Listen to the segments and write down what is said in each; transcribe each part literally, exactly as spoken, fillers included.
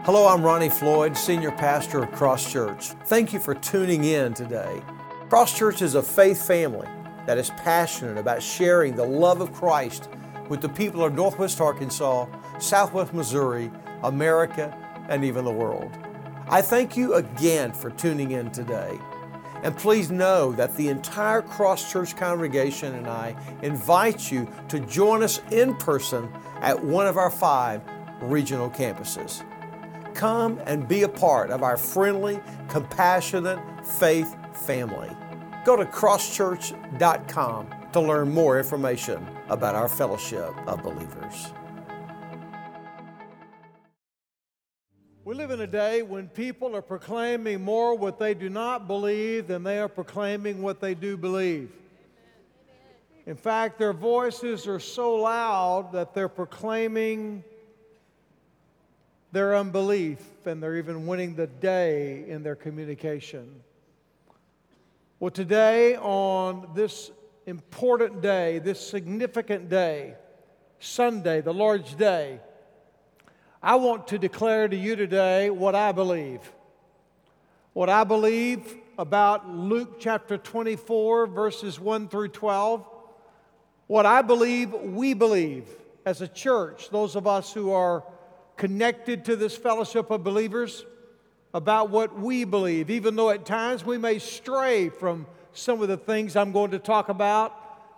Hello, I'm Ronnie Floyd, Senior Pastor of Cross Church. Thank you for tuning in today. Cross Church is a faith family that is passionate about sharing the love of Christ with the people of Northwest Arkansas, Southwest Missouri, America, and even the world. I thank you again for tuning in today. And please know that the entire Cross Church congregation and I invite you to join us in person at one of our five regional campuses. Come and be a part of our friendly, compassionate faith family. Go to cross church dot com to learn more information about our fellowship of believers. We live in a day when people are proclaiming more what they do not believe than they are proclaiming what they do believe. In fact, their voices are so loud that they're proclaiming their unbelief, and they're even winning the day in their communication. Well, today, on this important day, this significant day, Sunday, the Lord's Day, I want to declare to you today what I believe. What I believe about Luke chapter twenty-four, verses one through twelve. What I believe we believe as a church, those of us who are connected to this fellowship of believers, about what we believe, even though at times we may stray from some of the things I'm going to talk about.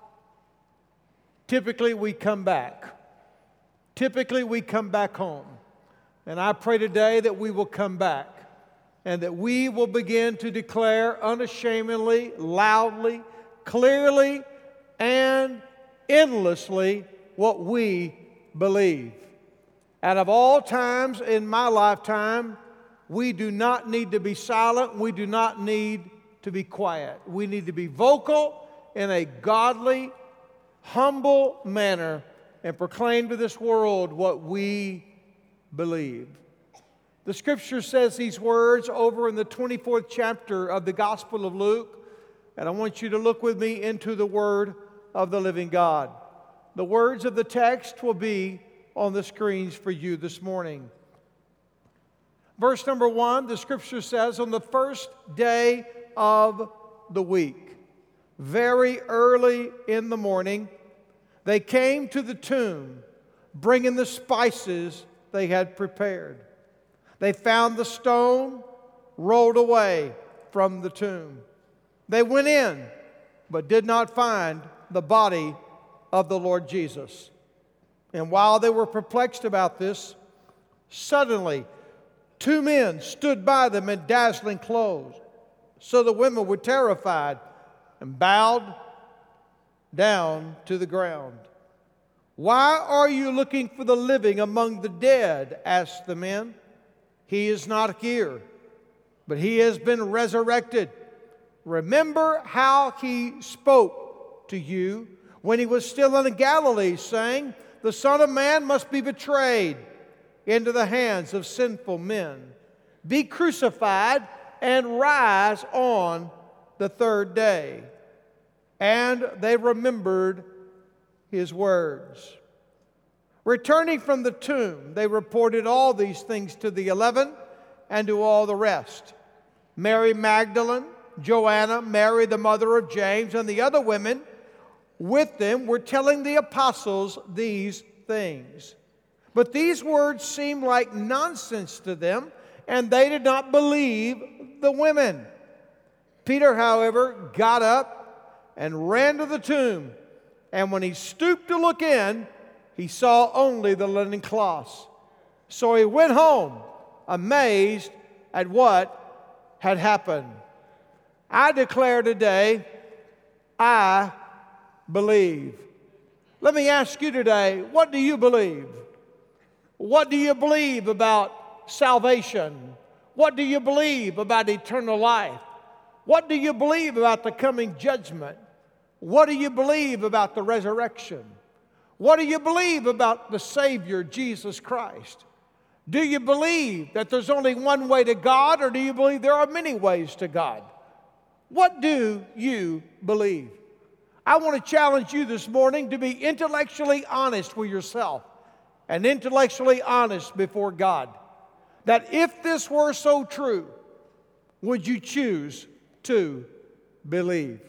Typically we come back. Typically we come back home. And I pray today that we will come back and that we will begin to declare unashamedly, loudly, clearly, and endlessly what we believe. Out of all times in my lifetime, we do not need to be silent. We do not need to be quiet. We need to be vocal in a godly, humble manner and proclaim to this world what we believe. The Scripture says these words over in the twenty-fourth chapter of the Gospel of Luke, and I want you to look with me into the Word of the living God. The words of the text will be on the screens for you this morning. Verse number one, the Scripture says, on the first day of the week, very early in the morning, they came to the tomb, bringing the spices they had prepared. They found the stone rolled away from the tomb. They went in, but did not find the body of the Lord Jesus. And while they were perplexed about this, suddenly two men stood by them in dazzling clothes. So the women were terrified and bowed down to the ground. "Why are you looking for the living among the dead?" asked the men. "He is not here, but he has been resurrected. Remember how he spoke to you when he was still in Galilee, saying, 'The Son of Man must be betrayed into the hands of sinful men, be crucified, and rise on the third day.' And they remembered his words. Returning from the tomb, they reported all these things to the eleven and to all the rest. Mary Magdalene, Joanna, Mary the mother of James, and the other women with them were telling the apostles these things. But these words seemed like nonsense to them, and they did not believe the women. Peter, however, got up and ran to the tomb, and when he stooped to look in, he saw only the linen cloths. So he went home, amazed at what had happened. I declare today, I believe. Let me ask you today, what do you believe? What do you believe about salvation? What do you believe about eternal life? What do you believe about the coming judgment? What do you believe about the resurrection? What do you believe about the Savior, Jesus Christ? Do you believe that there's only one way to God, or do you believe there are many ways to God? What do you believe? I want to challenge you this morning to be intellectually honest with yourself and intellectually honest before God. that if this were so true, would you choose to believe?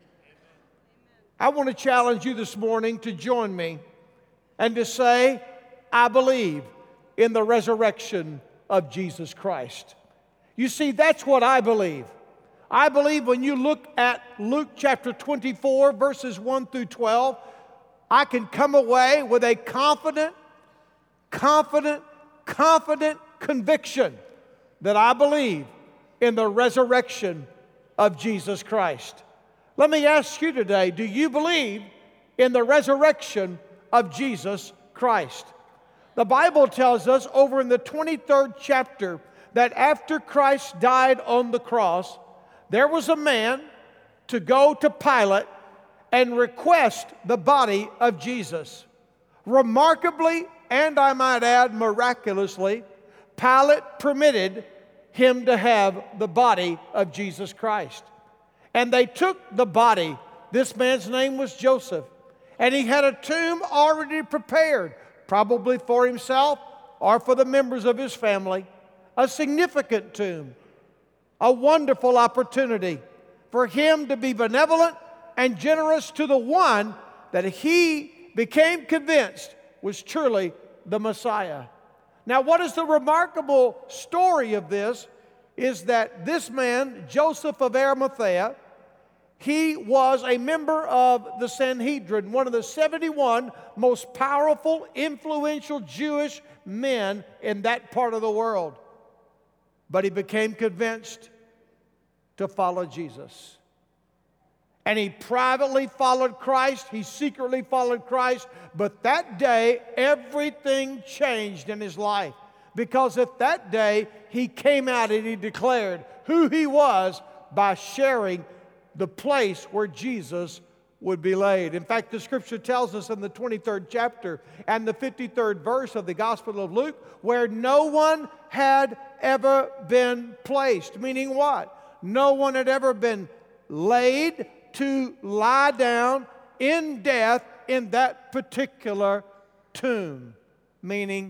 I want to challenge you this morning to join me and to say, I believe in the resurrection of Jesus Christ. You see, that's what I believe. I believe when you look at Luke chapter twenty-four, verses one through twelve, I can come away with a confident, confident, confident conviction that I believe in the resurrection of Jesus Christ. Let me ask you today, do you believe in the resurrection of Jesus Christ? The Bible tells us over in the twenty-third chapter that after Christ died on the cross, there was a man to go to Pilate and request the body of Jesus. Remarkably, and I might add miraculously, Pilate permitted him to have the body of Jesus Christ. And they took the body. This man's name was Joseph. And he had a tomb already prepared, probably for himself or for the members of his family. A significant tomb. A wonderful opportunity for him to be benevolent and generous to the one that he became convinced was truly the Messiah. Now, what is the remarkable story of this is that this man, Joseph of Arimathea, he was a member of the Sanhedrin, one of the seventy-one most powerful, influential Jewish men in that part of the world. But he became convinced to follow Jesus. And he privately followed Christ. He secretly followed Christ. But that day, everything changed in his life. Because at that day, he came out and he declared who he was by sharing the place where Jesus would be laid. In fact, the Scripture tells us in the twenty-third chapter and the fifty-third verse of the Gospel of Luke, where no one had ever been placed. Meaning what? No one had ever been laid to lie down in death in that particular tomb. Meaning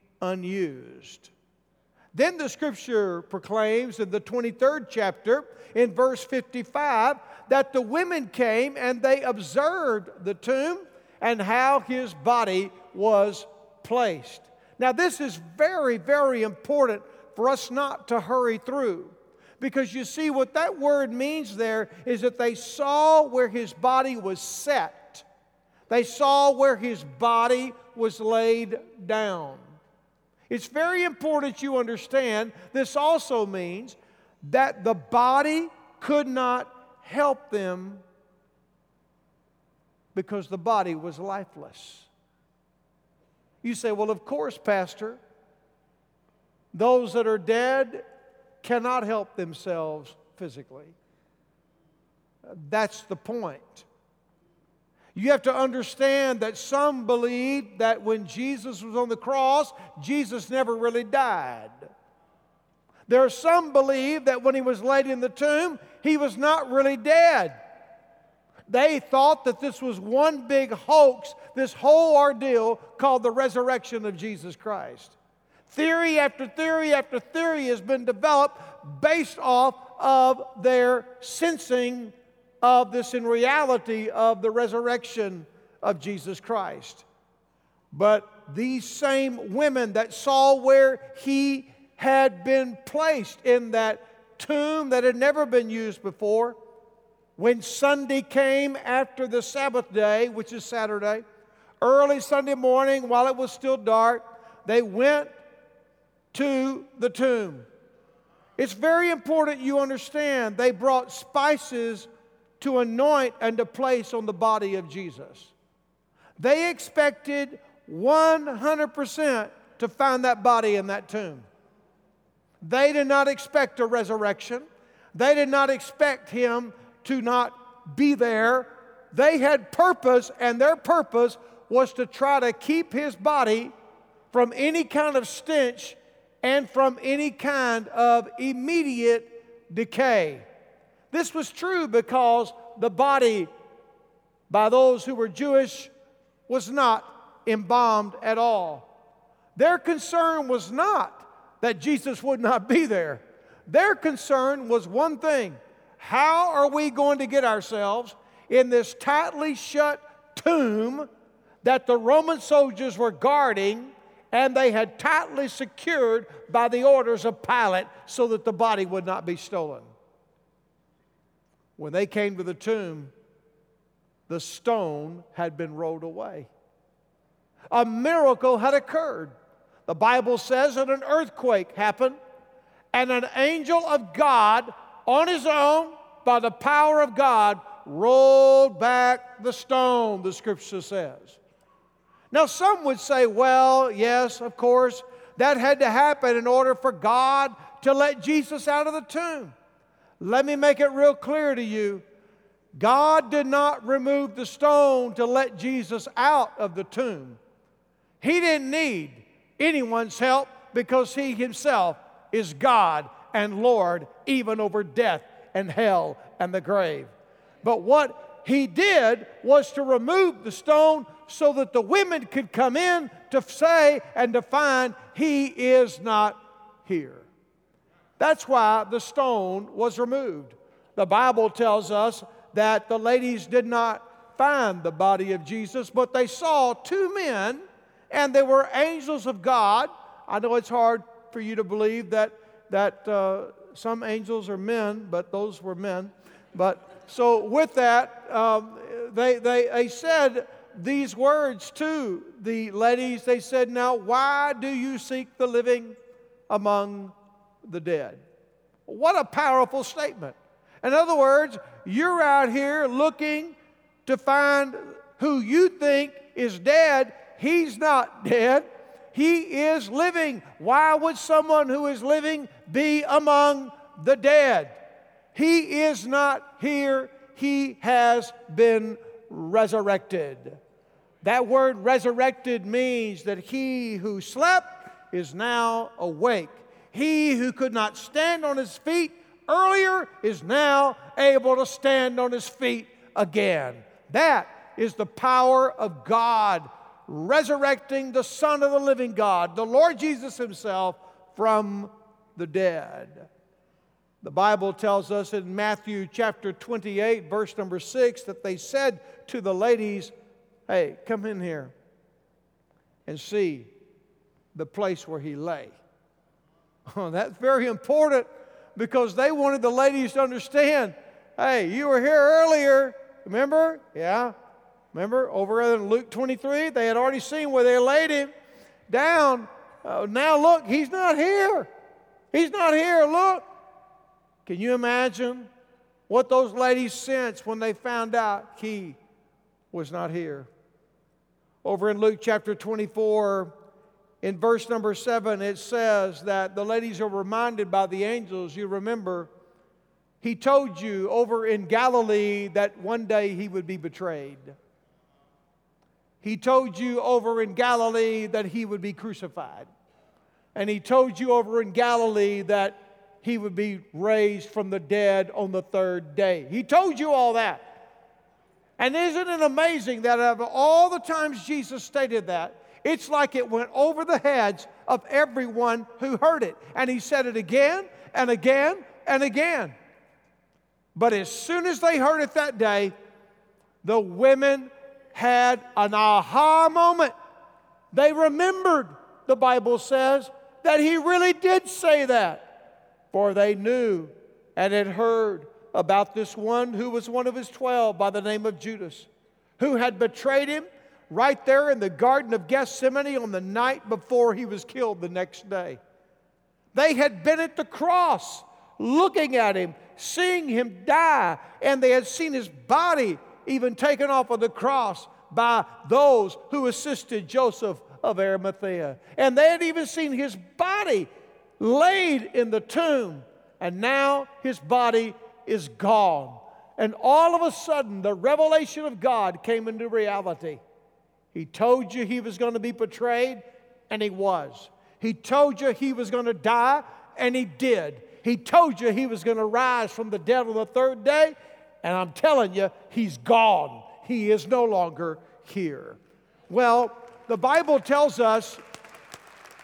unused. Then the Scripture proclaims in the twenty-third chapter, in verse fifty-five, that the women came and they observed the tomb and how his body was placed. Now, this is very, very important for us not to hurry through. Because you see, what that word means there is that they saw where his body was set. They saw where his body was laid down. It's very important you understand this also means that the body could not help them because the body was lifeless. You say, well, of course, Pastor, those that are dead cannot help themselves physically. That's the point. You have to understand that some believe that when Jesus was on the cross, Jesus never really died. There are some believe that when he was laid in the tomb, he was not really dead. They thought that this was one big hoax, this whole ordeal called the resurrection of Jesus Christ. Theory after theory after theory has been developed based off of their sensing of this in reality of the resurrection of Jesus Christ. But these same women that saw where he had been placed in that tomb that had never been used before, when Sunday came after the Sabbath day, which is Saturday, early Sunday morning while it was still dark, they went to the tomb. It's very important you understand they brought spices to anoint and to place on the body of Jesus. They expected one hundred percent to find that body in that tomb. They did not expect a resurrection. They did not expect him to not be there. They had purpose, and their purpose was to try to keep his body from any kind of stench and from any kind of immediate decay. This was true because the body, by those who were Jewish, was not embalmed at all. Their concern was not that Jesus would not be there. Their concern was one thing: how are we going to get ourselves in this tightly shut tomb that the Roman soldiers were guarding, and they had tightly secured by the orders of Pilate so that the body would not be stolen? When they came to the tomb, the stone had been rolled away. A miracle had occurred. The Bible says that an earthquake happened, and an angel of God, on his own, by the power of God, rolled back the stone, the Scripture says. Now, some would say, well, yes, of course, that had to happen in order for God to let Jesus out of the tomb. Let me make it real clear to you. God did not remove the stone to let Jesus out of the tomb. He didn't need anyone's help because He Himself is God and Lord, even over death and hell and the grave. But what He did was to remove the stone so that the women could come in to say and to find He is not here. That's why the stone was removed. The Bible tells us that the ladies did not find the body of Jesus, but they saw two men, and they were angels of God. I know it's hard for you to believe that, that uh, some angels are men, but those were men. But so with that, um, they, they, they said these words to the ladies. They said, "Now, why do you seek the living among the dead?" What a powerful statement. In other words, you're out here looking to find who you think is dead. He's not dead. He is living. Why would someone who is living be among the dead? He is not here. He has been resurrected. That word resurrected means that he who slept is now awake. He who could not stand on his feet earlier is now able to stand on his feet again. That is the power of God resurrecting the Son of the living God, the Lord Jesus Himself, from the dead. The Bible tells us in Matthew chapter twenty-eight, verse number six, that they said to the ladies, "Hey, come in here and see the place where He lay." Oh, that's very important, because they wanted the ladies to understand, hey, you were here earlier, remember? Yeah, remember over in Luke twenty-three, they had already seen where they laid Him down. Uh, now look, He's not here. He's not here, look. Can you imagine what those ladies sensed when they found out He was not here? Over in Luke chapter twenty-four, in verse number seven, it says that the ladies are reminded by the angels, you remember, He told you over in Galilee that one day He would be betrayed. He told you over in Galilee that He would be crucified. And He told you over in Galilee that He would be raised from the dead on the third day. He told you all that. And isn't it amazing that out of all the times Jesus stated that, it's like it went over the heads of everyone who heard it. And He said it again and again and again. But as soon as they heard it that day, the women had an aha moment. They remembered, the Bible says, that He really did say that. For they knew and had heard about this one who was one of His twelve by the name of Judas, who had betrayed Him right there in the Garden of Gethsemane on the night before He was killed the next day. They had been at the cross looking at Him, seeing Him die, and they had seen His body even taken off of the cross by those who assisted Joseph of Arimathea. And they had even seen His body laid in the tomb, and now His body is gone. And all of a sudden, the revelation of God came into reality. He told you He was going to be betrayed, and He was. He told you He was going to die, and He did. He told you He was going to rise from the dead on the third day, and I'm telling you, He's gone. He is no longer here. Well, the Bible tells us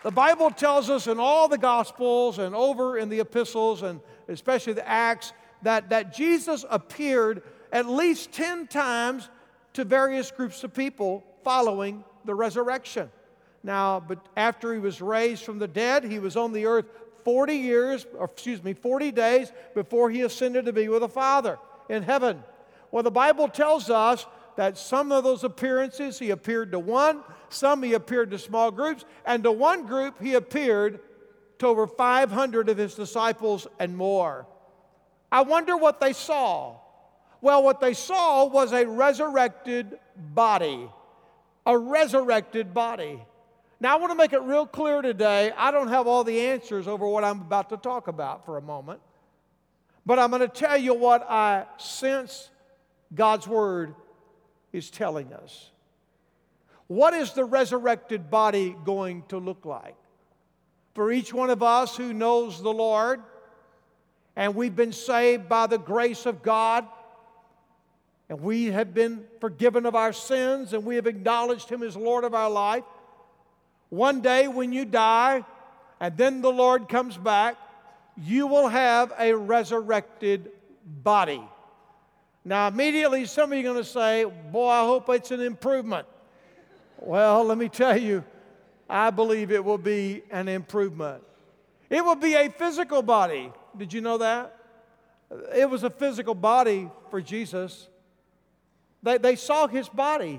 The Bible tells us in all the Gospels and over in the epistles and especially the Acts that, that Jesus appeared at least ten times to various groups of people following the resurrection. Now, but after he was raised from the dead, he was on the earth forty years, or excuse me, forty days before he ascended to be with the Father in heaven. Well, the Bible tells us that some of those appearances he appeared to one, some he appeared to small groups, and to one group he appeared to over five hundred of his disciples and more. I wonder what they saw. Well, what they saw was a resurrected body. A resurrected body. Now, I want to make it real clear today, I don't have all the answers over what I'm about to talk about for a moment. But I'm going to tell you what I sense God's Word is telling us. What is the resurrected body going to look like? For each one of us who knows the Lord, and we've been saved by the grace of God, and we have been forgiven of our sins, and we have acknowledged Him as Lord of our life, one day when you die, and then the Lord comes back, you will have a resurrected body. Now, immediately, some of you are going to say, boy, I hope it's an improvement. Well, let me tell you, I believe it will be an improvement. It will be a physical body. Did you know that? It was a physical body for Jesus. They, they saw His body.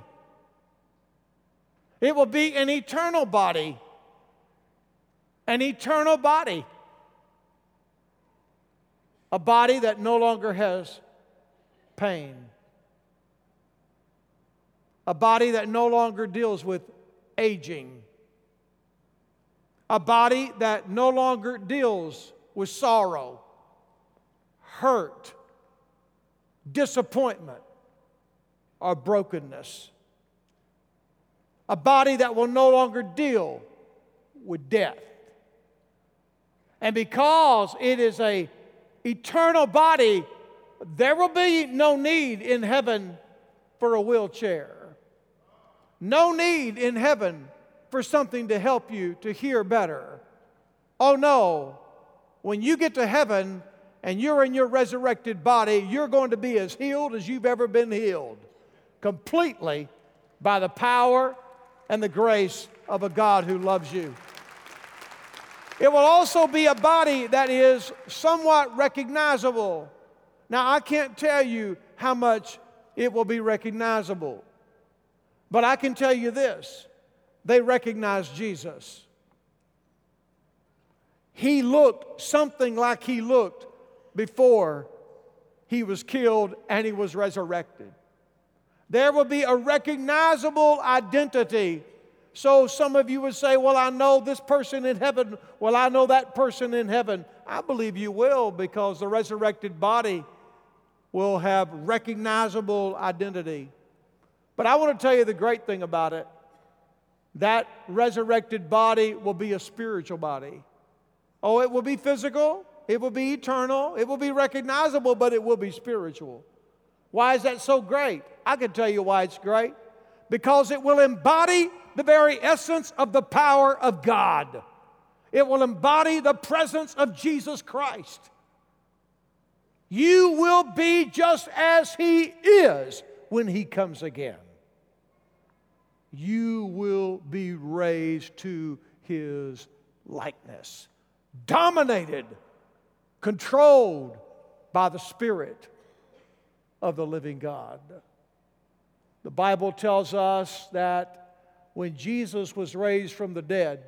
It will be an eternal body. An eternal body. A body that no longer has pain. A body that no longer deals with aging. A body that no longer deals with sorrow, hurt, disappointment, or brokenness. A body that will no longer deal with death. And because it is an eternal body, there will be no need in heaven for a wheelchair. No need in heaven for something to help you to hear better. Oh no, when you get to heaven and you're in your resurrected body, you're going to be as healed as you've ever been healed. Completely by the power and the grace of a God who loves you. It will also be a body that is somewhat recognizable. Now, I can't tell you how much it will be recognizable, but I can tell you this. They recognized Jesus. He looked something like He looked before He was killed and He was resurrected. There will be a recognizable identity. So some of you would say, well, I know this person in heaven. Well, I know that person in heaven. I believe you will, because the resurrected body will have recognizable identity. But I want to tell you the great thing about it. That resurrected body will be a spiritual body. Oh, it will be physical. It will be eternal. It will be recognizable, but it will be spiritual. Why is that so great? I can tell you why it's great. Because it will embody the very essence of the power of God. It will embody the presence of Jesus Christ. You will be just as He is when He comes again. You will be raised to His likeness, dominated, controlled by the Spirit of the living God. The Bible tells us that when Jesus was raised from the dead,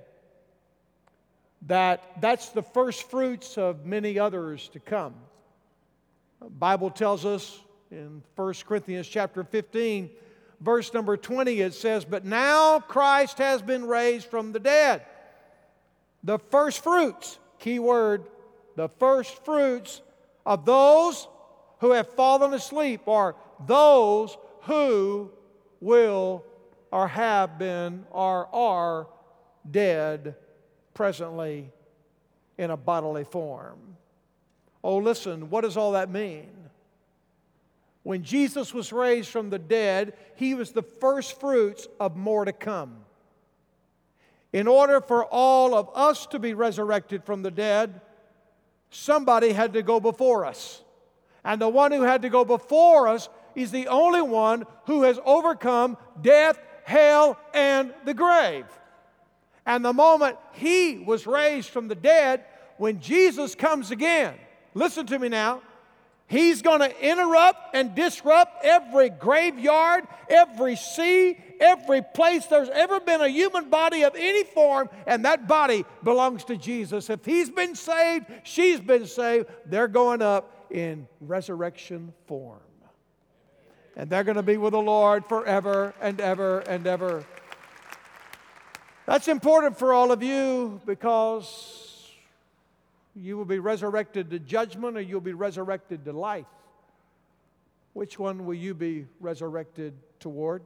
that that's the first fruits of many others to come. The Bible tells us in First Corinthians chapter fifteen, verse number twenty, it says, "But now Christ has been raised from the dead." The first fruits, key word, the first fruits of those who have fallen asleep, or those who will or have been or are dead presently in a bodily form. Oh, listen, what does all that mean? When Jesus was raised from the dead, He was the first fruits of more to come. In order for all of us to be resurrected from the dead, somebody had to go before us. And the one who had to go before us is the only one who has overcome death, hell, and the grave. And the moment He was raised from the dead, when Jesus comes again, listen to me now, He's going to interrupt and disrupt every graveyard, every sea, every place there's ever been a human body of any form, and that body belongs to Jesus. If He's been saved, she's been saved, they're going up in resurrection form. And they're going to be with the Lord forever and ever and ever. That's important for all of you, because you will be resurrected to judgment, or you'll be resurrected to life. Which one will you be resurrected toward?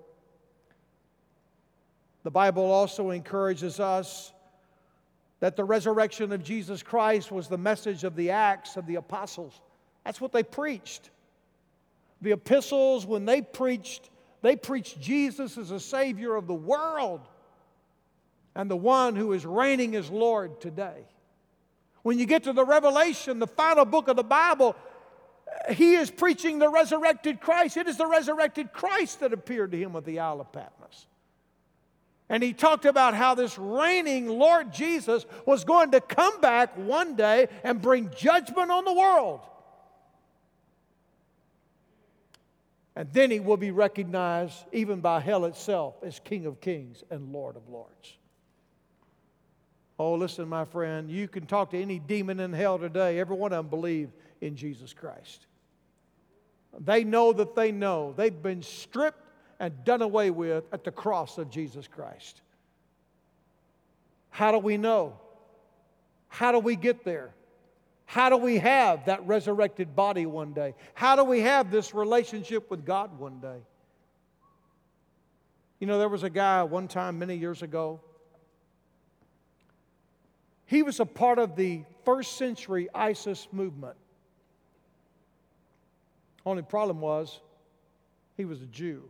The Bible also encourages us that the resurrection of Jesus Christ was the message of the Acts of the Apostles. That's what they preached. The epistles, when they preached, they preached Jesus as a Savior of the world and the one who is reigning as Lord today. When you get to the Revelation, the final book of the Bible, he is preaching the resurrected Christ. It is the resurrected Christ that appeared to him at the Isle of Patmos. And he talked about how this reigning Lord Jesus was going to come back one day and bring judgment on the world. And then he will be recognized even by hell itself as King of Kings and Lord of Lords. Oh, listen, my friend, you can talk to any demon in hell today. Every one of them believe in Jesus Christ. They know that they know. They've been stripped and done away with at the cross of Jesus Christ. How do we know? How do we get there? How do we have that resurrected body one day? How do we have this relationship with God one day? You know, there was a guy one time many years ago. He was a part of the first century ISIS movement. Only problem was, he was a Jew.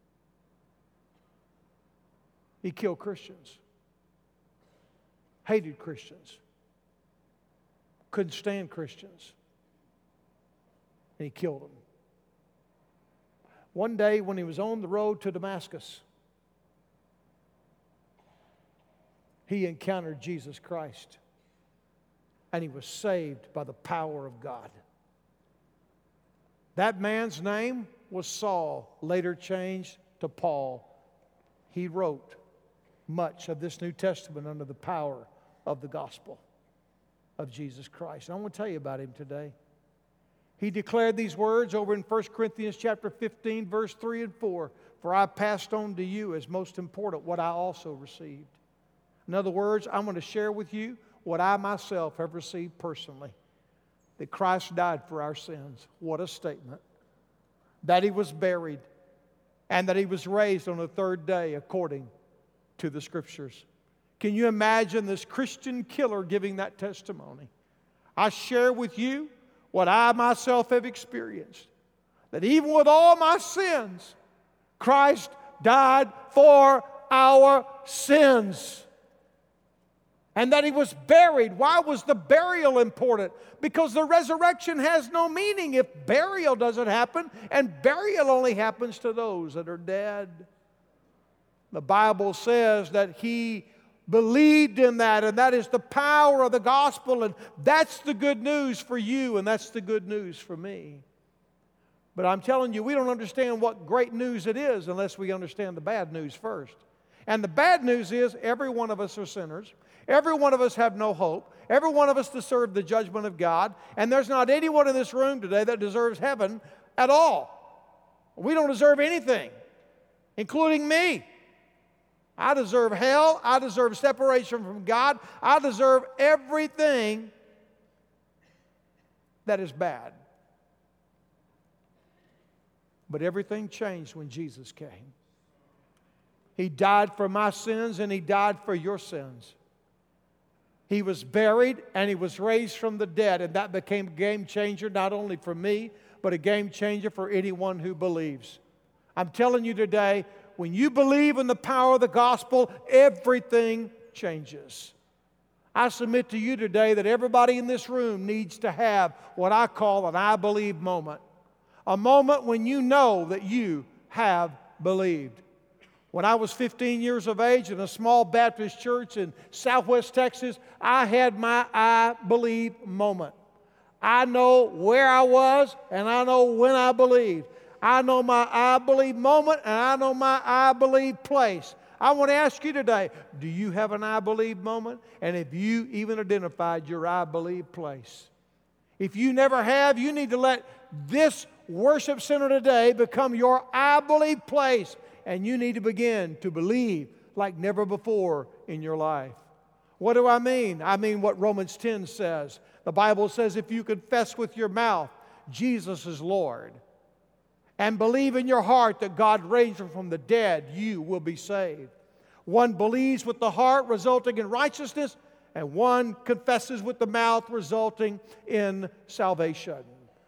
He killed Christians, hated Christians, couldn't stand Christians, and he killed them. One day when he was on the road to Damascus, he encountered Jesus Christ, and he was saved by the power of God. That man's name was Saul, later changed to Paul. He wrote much of this New Testament under the power of the gospel of Jesus Christ. And I want to tell you about him today. He declared these words over in First Corinthians chapter fifteen, verse three and four. For I passed on to you as most important what I also received. In other words, I'm going to share with you what I myself have received personally. That Christ died for our sins. What a statement. That He was buried, and that He was raised on the third day according to the Scriptures. Can you imagine this Christian killer giving that testimony? I share with you what I myself have experienced. That even with all my sins, Christ died for our sins. And that He was buried. Why was the burial important? Because the resurrection has no meaning if burial doesn't happen, and burial only happens to those that are dead. The Bible says that He believed in that, and that is the power of the gospel, and that's the good news for you, and that's the good news for me. But I'm telling you, we don't understand what great news it is unless we understand the bad news first. And the bad news is every one of us are sinners. Every one of us have no hope. Every one of us deserve the judgment of God. And there's not anyone in this room today that deserves heaven at all. We don't deserve anything, including me. I deserve hell. I deserve separation from God. I deserve everything that is bad. But everything changed when Jesus came. He died for my sins, and He died for your sins. He was buried, and He was raised from the dead, and that became a game changer not only for me, but a game changer for anyone who believes. I'm telling you today, when you believe in the power of the gospel, everything changes. I submit to you today that everybody in this room needs to have what I call an I believe moment. A moment when you know that you have believed. When I was fifteen years of age in a small Baptist church in Southwest Texas, I had my I believe moment. I know where I was and I know when I believed. I know my I believe moment and I know my I believe place. I want to ask you today, do you have an I believe moment? And have you even identified your I believe place? If you never have, you need to let this worship center today become your I believe place. And you need to begin to believe like never before in your life. What do I mean? I mean what Romans ten says. The Bible says if you confess with your mouth Jesus is Lord and believe in your heart that God raised him from the dead, you will be saved. One believes with the heart, resulting in righteousness, and one confesses with the mouth, resulting in salvation.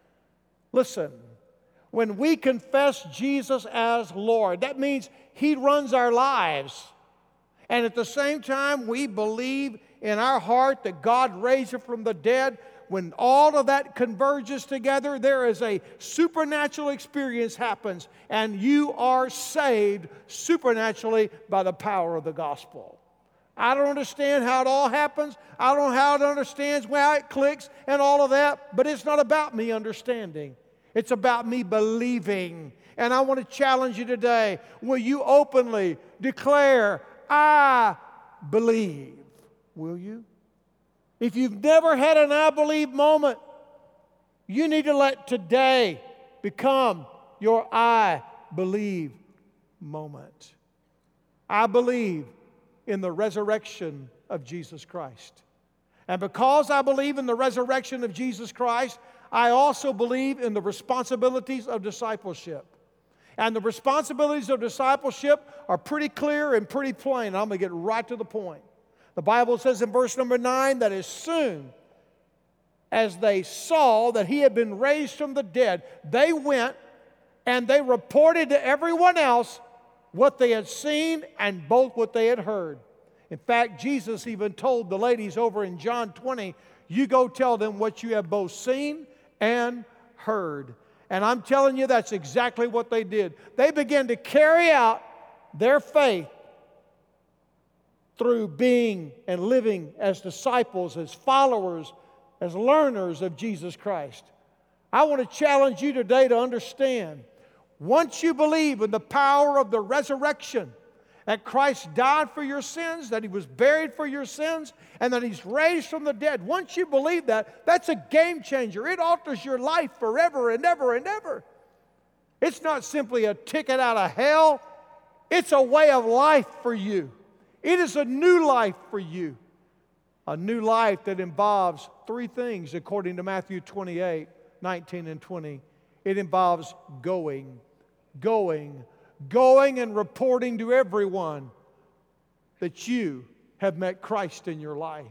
Listen, when we confess Jesus as Lord, that means He runs our lives. And at the same time, we believe in our heart that God raised Him from the dead. When all of that converges together, there is a supernatural experience happens, and you are saved supernaturally by the power of the gospel. I don't understand how it all happens. I don't know how it understands, how it clicks and all of that, but it's not about me understanding. It's about me believing. And I want to challenge you today. Will you openly declare, I believe? Will you? If you've never had an I believe moment, you need to let today become your I believe moment. I believe in the resurrection of Jesus Christ. And because I believe in the resurrection of Jesus Christ, I also believe in the responsibilities of discipleship. And the responsibilities of discipleship are pretty clear and pretty plain. I'm going to get right to the point. The Bible says in verse number nine that as soon as they saw that He had been raised from the dead, they went and they reported to everyone else what they had seen and both what they had heard. In fact, Jesus even told the ladies over in John twenty, you go tell them what you have both seen and heard. And I'm telling you, that's exactly what they did. They began to carry out their faith through being and living as disciples, as followers, as learners of Jesus Christ. I want to challenge you today to understand, once you believe in the power of the resurrection, that Christ died for your sins, that He was buried for your sins, and that He's raised from the dead. Once you believe that, that's a game changer. It alters your life forever and ever and ever. It's not simply a ticket out of hell. It's a way of life for you. It is a new life for you. A new life that involves three things according to Matthew twenty-eight, nineteen and twenty. It involves going, going, going and reporting to everyone that you have met Christ in your life.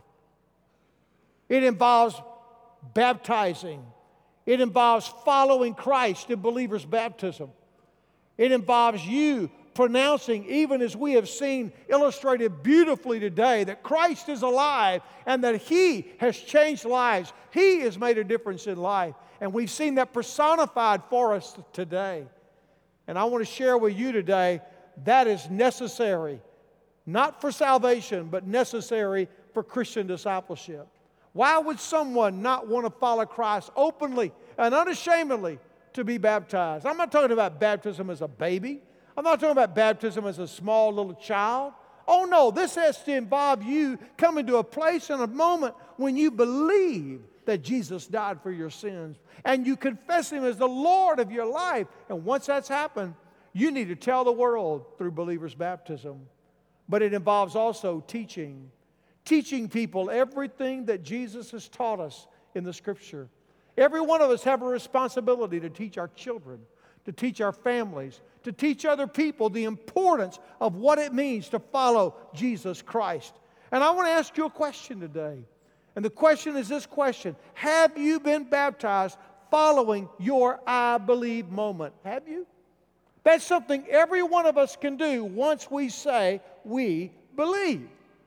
It involves baptizing. It involves following Christ in believers' baptism. It involves you pronouncing, even as we have seen illustrated beautifully today, that Christ is alive and that He has changed lives. He has made a difference in life. And we've seen that personified for us today. And I want to share with you today, that is necessary, not for salvation, but necessary for Christian discipleship. Why would someone not want to follow Christ openly and unashamedly to be baptized? I'm not talking about baptism as a baby. I'm not talking about baptism as a small little child. Oh no, this has to involve you coming to a place and a moment when you believe that Jesus died for your sins and you confess Him as the Lord of your life. And once that's happened, you need to tell the world through believers' baptism. But it involves also teaching. Teaching people everything that Jesus has taught us in the Scripture. Every one of us have a responsibility to teach our children, to teach our families, to teach other people the importance of what it means to follow Jesus Christ. And I want to ask you a question today. And the question is this question: have you been baptized following your I believe moment? Have you? That's something every one of us can do once we say we believe.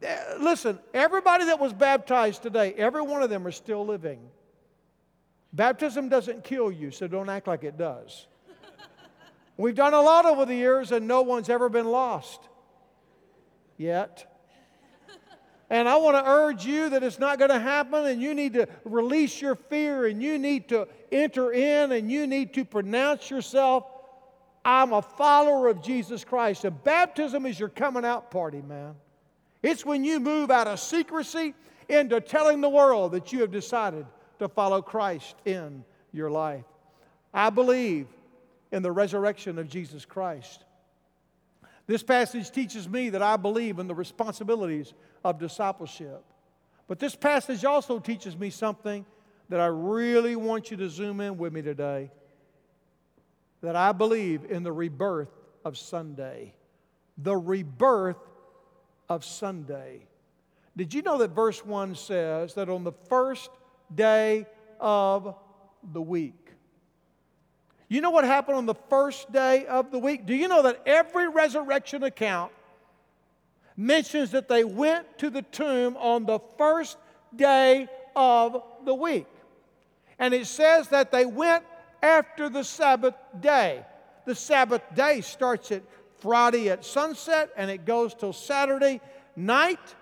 Listen, everybody that was baptized today, every one of them are still living. Baptism doesn't kill you, so don't act like it does. We've done a lot over the years, and no one's ever been lost yet. And I want to urge you that it's not going to happen, and you need to release your fear, and you need to enter in, and you need to pronounce yourself, I'm a follower of Jesus Christ. And baptism is your coming out party, man. It's when you move out of secrecy into telling the world that you have decided to follow Christ in your life. I believe in the resurrection of Jesus Christ. This passage teaches me that I believe in the responsibilities of discipleship. But this passage also teaches me something that I really want you to zoom in with me today. That I believe in the rebirth of Sunday. The rebirth of Sunday. Did you know that verse one says that on the first day of the week? You know what happened on the first day of the week? Do you know that every resurrection account mentions that they went to the tomb on the first day of the week? And it says that they went after the Sabbath day. The Sabbath day starts at Friday at sunset and it goes till Saturday night.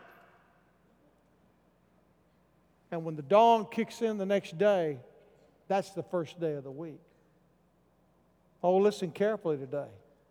And when the dawn kicks in the next day, that's the first day of the week. Oh, listen carefully today.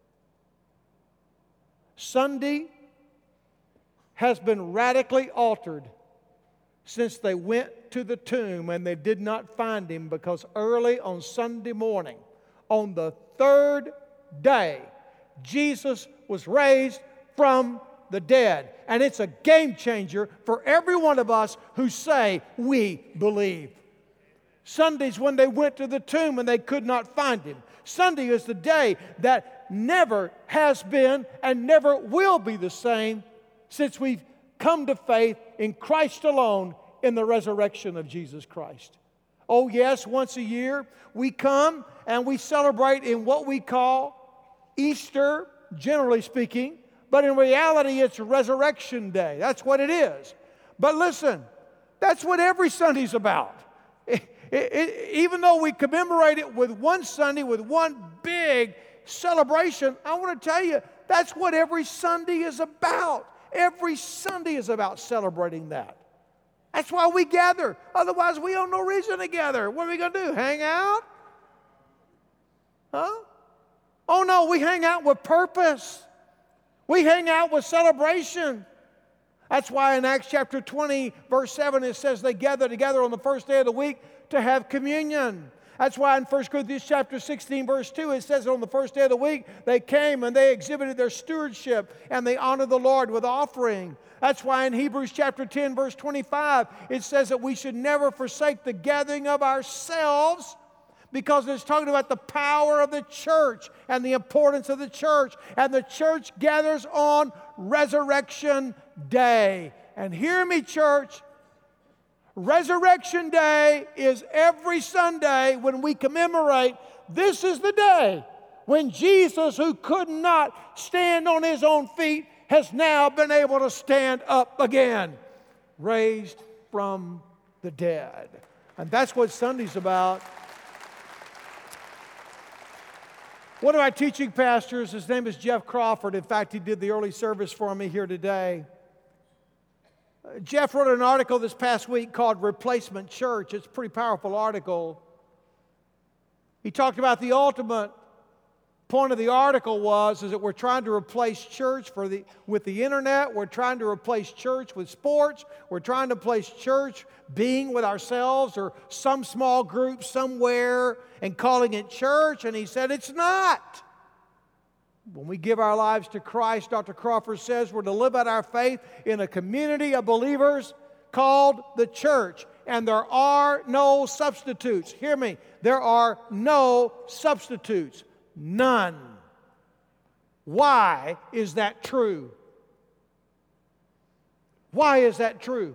Sunday has been radically altered since they went to the tomb and they did not find Him, because early on Sunday morning, on the third day, Jesus was raised from the dead. And it's a game changer for every one of us who say we believe. Sunday's when they went to the tomb and they could not find Him. Sunday is the day that never has been and never will be the same since we've come to faith in Christ alone in the resurrection of Jesus Christ. Oh yes, once a year we come and we celebrate in what we call Easter, generally speaking, but in reality it's Resurrection Day. That's what it is. But listen, that's what every Sunday's about. It, it, even though we commemorate it with one Sunday, with one big celebration, I want to tell you, that's what every Sunday is about. Every Sunday is about celebrating that. That's why we gather. Otherwise, we have no reason to gather. What are we going to do? Hang out? Huh? Oh, no, we hang out with purpose. We hang out with celebration. That's why in Acts chapter twenty, verse seven, it says they gathered together on the first day of the week to have communion. That's why in First Corinthians chapter sixteen, verse two, it says that on the first day of the week, they came and they exhibited their stewardship and they honored the Lord with offering. That's why in Hebrews chapter ten, verse twenty-five, it says that we should never forsake the gathering of ourselves, because it's talking about the power of the church and the importance of the church. And the church gathers on Resurrection Day. And hear me, church, Resurrection Day is every Sunday when we commemorate. This is the day when Jesus, who could not stand on His own feet, has now been able to stand up again, raised from the dead. And that's what Sunday's about. One of my teaching pastors, his name is Jeff Crawford. In fact, he did the early service for me here today. Uh, Jeff wrote an article this past week called Replacement Church. It's a pretty powerful article. He talked about the ultimate point of the article was is that we're trying to replace church for the, with the internet. We're trying to replace church with sports. We're trying to replace church being with ourselves or some small group somewhere and calling it church. And he said it's not. When we give our lives to Christ, Doctor Crawford says we're to live out our faith in a community of believers called the church. And there are no substitutes. Hear me. There are no substitutes. None. Why is that true? Why is that true?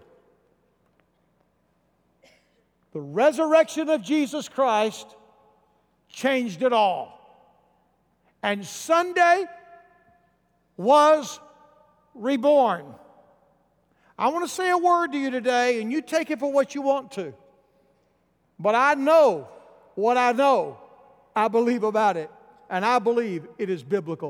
The resurrection of Jesus Christ changed it all. And Sunday was reborn. I want to say a word to you today, and you take it for what you want to. But I know what I know. I believe about it, and I believe it is biblical.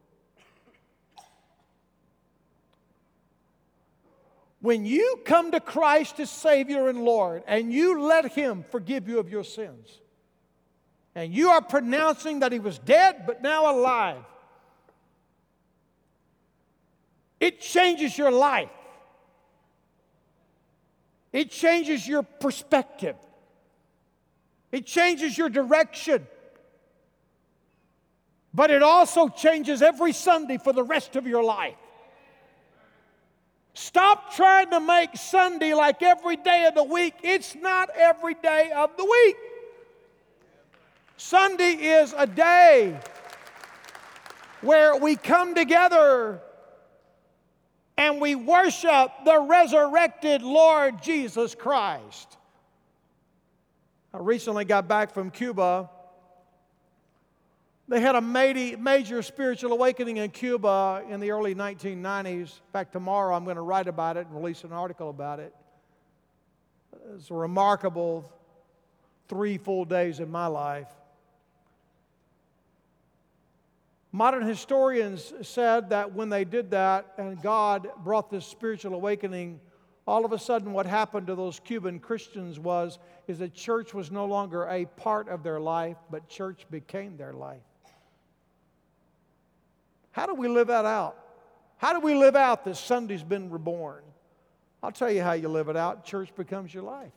When you come to Christ as Savior and Lord, and you let Him forgive you of your sins, and you are pronouncing that He was dead but now alive, it changes your life. It changes your perspective. It changes your direction. But it also changes every Sunday for the rest of your life. Stop trying to make Sunday like every day of the week. It's not every day of the week. Sunday is a day where we come together and we worship the resurrected Lord Jesus Christ. I recently got back from Cuba. They had a major spiritual awakening in Cuba in the early nineteen nineties. In fact, tomorrow I'm going to write about it and release an article about it. It's a remarkable three full days in my life. Modern historians said that when they did that and God brought this spiritual awakening, all of a sudden what happened to those Cuban Christians was is that church was no longer a part of their life, but church became their life. How do we live that out? How do we live out that Sunday's been reborn? I'll tell you how you live it out. Church becomes your life.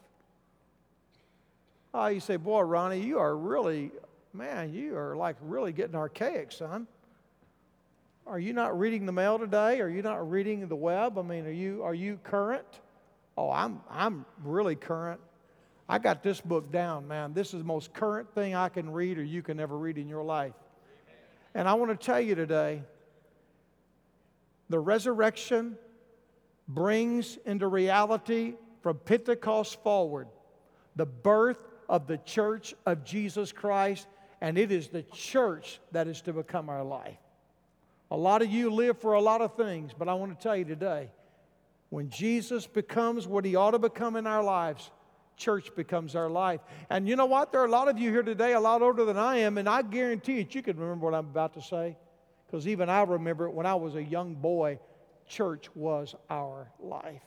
Oh, you say, boy, Ronnie, you are really, man, you are like really getting archaic, son. Are you not reading the mail today? Are you not reading the web? I mean, are you are you current? Oh, I'm I'm really current. I got this book down, man. This is the most current thing I can read or you can ever read in your life. And I want to tell you today, the resurrection brings into reality from Pentecost forward the birth of the church of Jesus Christ, and it is the church that is to become our life. A lot of you live for a lot of things, but I want to tell you today, when Jesus becomes what He ought to become in our lives, church becomes our life. And you know what? There are a lot of you here today, a lot older than I am, and I guarantee that you can remember what I'm about to say, because even I remember it when I was a young boy. Church was our life.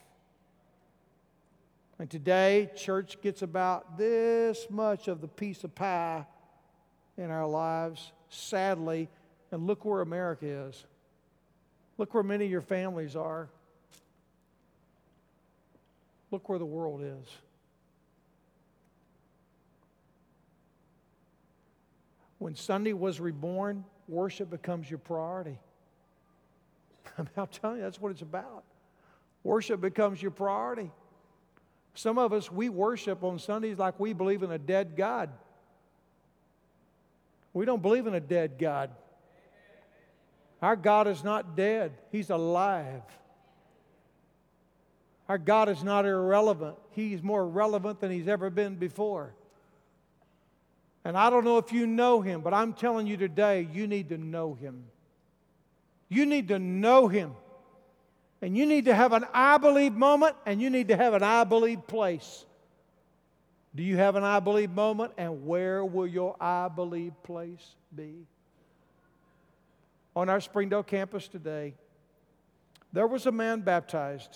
And today, church gets about this much of the piece of pie in our lives, sadly. And look where America is. Look where many of your families are. Look where the world is. When Sunday was reborn, worship becomes your priority. I'm telling you, that's what it's about. Worship becomes your priority. Some of us, we worship on Sundays like we believe in a dead God. We don't believe in a dead God. Our God is not dead. He's alive. Our God is not irrelevant. He's more relevant than He's ever been before. And I don't know if you know Him, but I'm telling you today, you need to know Him. You need to know Him. And you need to have an I believe moment, and you need to have an I believe place. Do you have an I believe moment, and where will your I believe place be? On our Springdale campus today, there was a man baptized.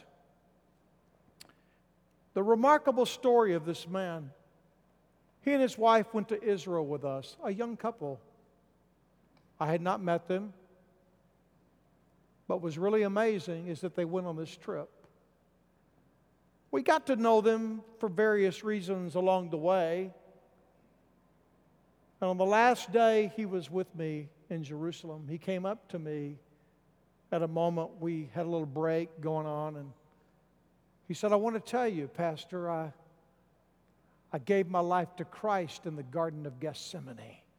The remarkable story of this man, he and his wife went to Israel with us, a young couple. I had not met them, but what was really amazing is that they went on this trip. We got to know them for various reasons along the way. And on the last day he was with me in Jerusalem, he came up to me at a moment we had a little break going on, and he said, I want to tell you, Pastor, I, I gave my life to Christ in the Garden of Gethsemane.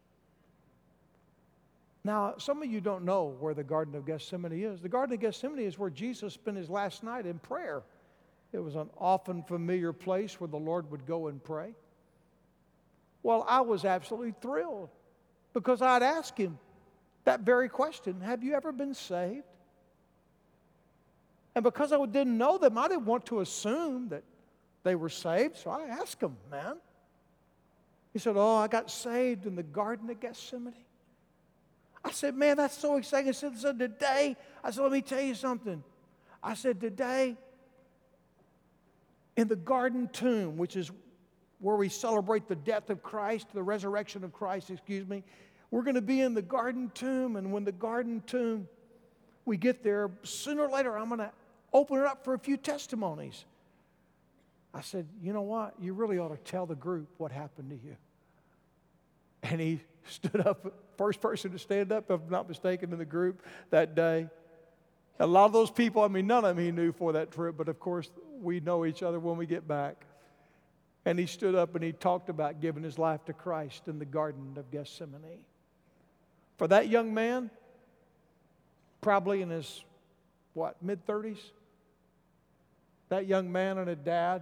Now, some of you don't know where the Garden of Gethsemane is. The Garden of Gethsemane is where Jesus spent His last night in prayer. It was an often familiar place where the Lord would go and pray. Well, I was absolutely thrilled because I'd asked Him that very question. Have you ever been saved? And because I didn't know them, I didn't want to assume that they were saved, so I asked him, man. He said, oh, I got saved in the Garden of Gethsemane. I said, man, that's so exciting. I said, so today, I said, let me tell you something. I said, today, in the garden tomb, which is where we celebrate the death of Christ, the resurrection of Christ, excuse me, we're going to be in the garden tomb, and when the garden tomb, we get there, sooner or later, I'm going to open it up for a few testimonies. I said, you know what? You really ought to tell the group what happened to you. And he stood up, first person to stand up, if I'm not mistaken, in the group that day. A lot of those people, I mean, none of them he knew for that trip, but of course, we know each other when we get back. And he stood up and he talked about giving his life to Christ in the Garden of Gethsemane. For that young man, probably in his, what, mid-thirties, that young man and a dad,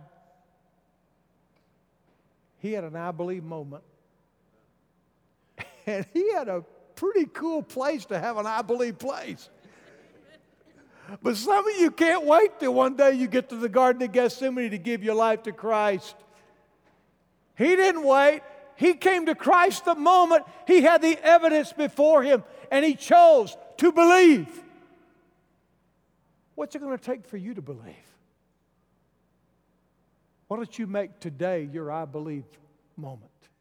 he had an I believe moment. And he had a pretty cool place to have an I believe place. But some of you can't wait till one day you get to the Garden of Gethsemane to give your life to Christ. He didn't wait. He came to Christ the moment he had the evidence before him, and he chose to believe. What's it going to take for you to believe? Why don't you make today your I believe moment?